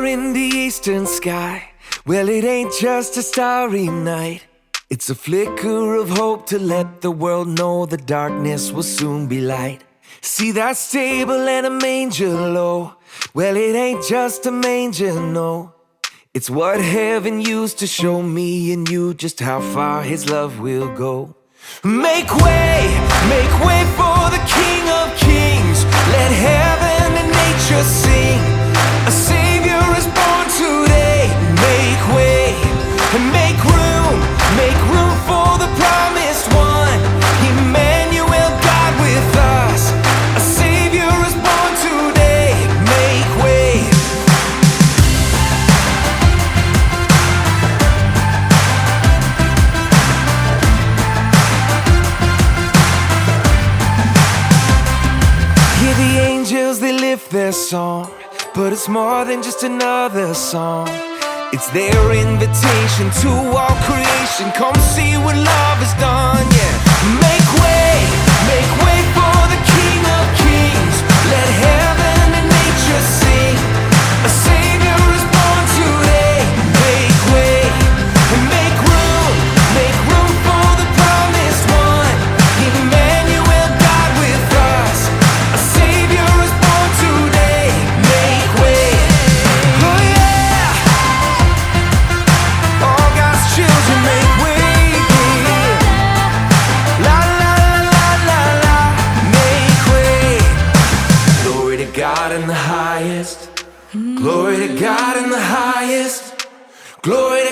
in the eastern sky. Well, it ain't just a starry night. It's a flicker of hope to let the world know the darkness will soon be light. See that stable and a manger low? Well, it ain't just a manger, no. It's what heaven used to show me and you just how far his love will go. Make way for the King of Kings. Let heaven and nature sing. A Savior is born today. Make way and make room for the promised one. Emmanuel, God with us. A Savior is born today. Make way. Hear the angels, they lift their song, but it's more than just another song. It's their invitation to all creation. Come see what love has done, yeah. Make way for the King of Kings. Let heaven and nature sing. A Savior is born today. Make way and make room for the promised one. Emmanuel, God with us. A Savior is born today. Make way. Oh yeah. All God's children make way. La la la la la. Make way. Glory to God in the highest. Glory to God in the highest. Glory